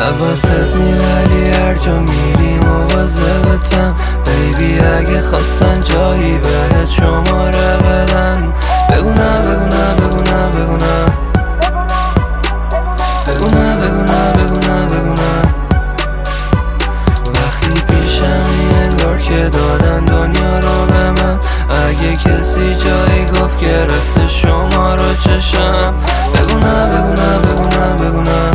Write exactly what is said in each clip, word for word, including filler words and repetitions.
حواست میبری هر جا میری مواظبتم بیبی، اگه خواستن جایی بهت شماره بدن بگو نه بگو نه بگو نه بگو نه بگو نه بگو نه بگو نه بگو نه. وقتی پیشمی انگار که دادن دنیا رو به من، اگه کسی جایی گفت گرفته شما رو چشم بگو نه بگو نه بگو نه بگو نه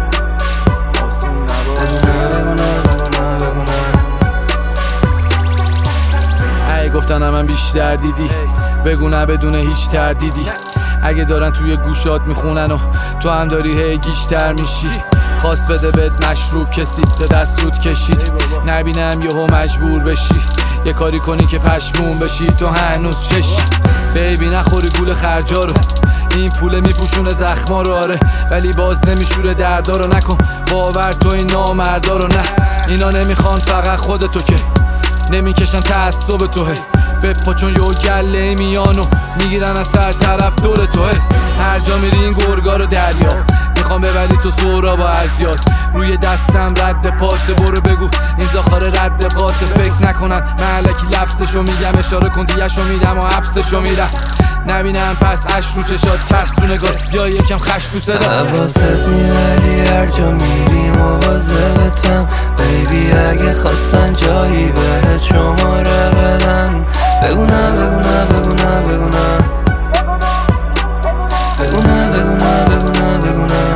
گفتنم من بیشتر دیدی بگو نه بدون هیچ تردیدی. اگه دارن توی گوشات میخونن و تو هم داری هی گیج‌تر میشی، خواست بده بهت مشروب کسی به دست رود کشید، نبینم یهو مجبور بشی یه کاری کنی که پشمون بشی. تو هنوز چشی بیبی نخوری گول خرجا رو، این پوله میپوشونه زخما رو آره، ولی باز نمیشوره دردا رو. نکن باور تو این نامردا رو، نه اینا نمیخوان فقط خودتو که نمیکشن تعصب توه. بپا چون یه گله میانو میگیرن از سر طرف دور توه. هر جا میری این گرگا رو دریا میخوام ببری تو سورا با ازیاد. روی دستم رد پاته برو بگو این زاخاره رد قاطه. فکر نکنن ملکی لفظشو میگم، اشاره کن دیگه‌شو میدم و حبسشو میرم. نبینم پس اش رو چشات ترس تو نگاه یا یکم خش تو صدا. حواست میبری هر جا میری مواظبتم بیبی، اگه خواستن جایی بهت شماره بدن بگو نه بگو نه بگو نه بگو نه بگو نه بگو نه بگو نه بگو نه.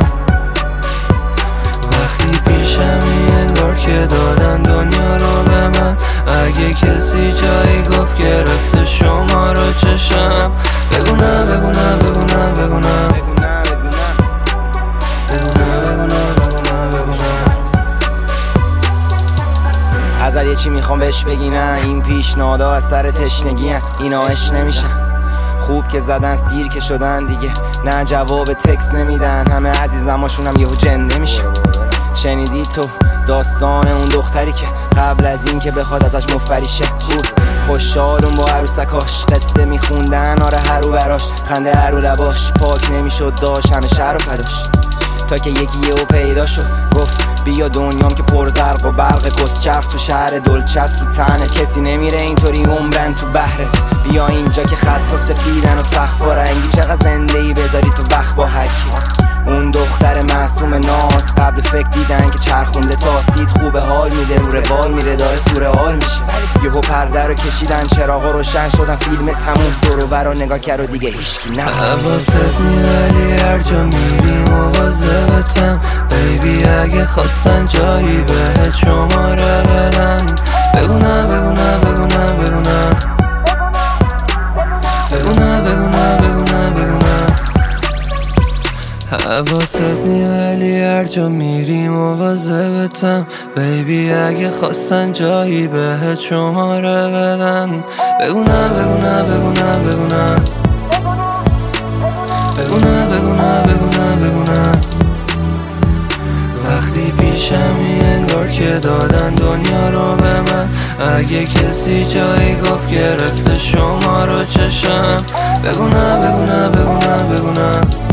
وقتی پیشمی انگار که دادن دنیا رو به من، اگه کسی جایی گفت گرفته شما رو چشم بگو نه بگو نه بگو نه بگو نه بگو نه بگو نه بگو نه بگو نه. ازت یه چی میخوام بهش بگی نه، این پیشنهادا از سر تشنگی هن. اینا عشق نمیشن، خوب که زدن سیر که شدن دیگه، نه جواب تکس نمیدن. همه عزیزماشون هم یهو جن نمیشه. شنیدی تو داستان اون دختری که قبل از این که بخواد ازش مفبریشه بود خوشحالون با عروسکاش، قصه میخوندن آره هرو براش، خنده هرو لباش پاک نمیشد داشت همه شهر و فداش. تا که یکی یهو پیدا شد گفت بیا دنیام که پر زرق و برق، کسچرخ تو شهر دلچست تو تنه، کسی نمیره اینطوری عمرن تو بحرت. بیا اینجا که خطا سفیدن و سخت با رنگی، چقدر زنده ای بذاری تو وقت با هرکی. اون دختر معصوم ناز قبل فکر دیدن که چرخونده تاست، دید خوبه حال میده رو روال میره داره سوره حال میشه. یهو پرده رو کشیدن چراغا روشن شدن، فیلم تموم دورو برا نگاه کرد و دیگه هیچکی نه. حواست میبری هر جا میری مواظبتم بیبی، اگه خواستن جایی بهت شماره بدن بگو نه بگو نه بگو نه بگو نه بگو نه بگو نه بگو نه بگو نه. حواست میبری هر جا میری مواظبتم بیبی، اگه خواستن جایی بهت شماره بدن بگو نه بگو نه بگو نه بگو نه بگو نه بگو نه بگو نه بگو نه. وقتی پیشمی انگار که دادن دنیا رو به من، اگه کسی جایی گفت گرفته شما رو چشم بگو نه بگو نه بگو نه بگو نه